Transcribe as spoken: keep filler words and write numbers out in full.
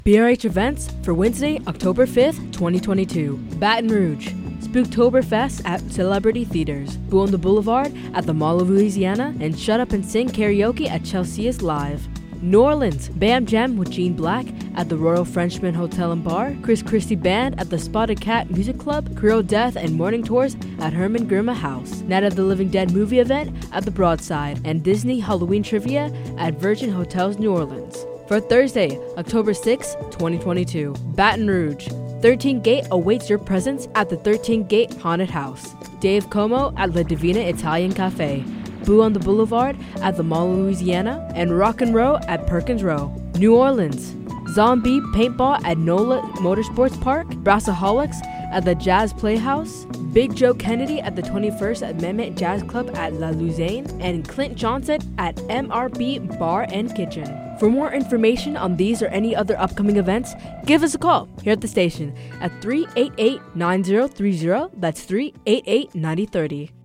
B R H events for Wednesday, October fifth, twenty twenty-two. Baton Rouge. Spooktoberfest at Celebrity Theaters. Boo on the Boulevard at the Mall of Louisiana. And Shut Up and Sing karaoke at Chelsea's Live. New Orleans. Bam Jam with Gene Black at the Royal Frenchman Hotel and Bar. Chris Christie Band at the Spotted Cat Music Club. Creole Death and Morning Tours at Herman Grima House. Night of the Living Dead movie event at the Broadside. And Disney Halloween Trivia at Virgin Hotels New Orleans. For Thursday, October sixth, twenty twenty-two. Baton Rouge. thirteen Gate awaits your presence at the thirteen Gate Haunted House. Dave Como at La Divina Italian Cafe. Boo on the Boulevard at the Mall of Louisiana. And Rock and Roll at Perkins Row. New Orleans. Zombie Paintball at NOLA Motorsports Park. Brassaholics at the Jazz Playhouse. Big Joe Kennedy at the twenty-first Amendment Jazz Club at La Lausanne. And Clint Johnson at M R B Bar and Kitchen. For more information on these or any other upcoming events, give us a call here at the station at three eight eight, nine zero three zero. That's three eight eight, nine zero three zero.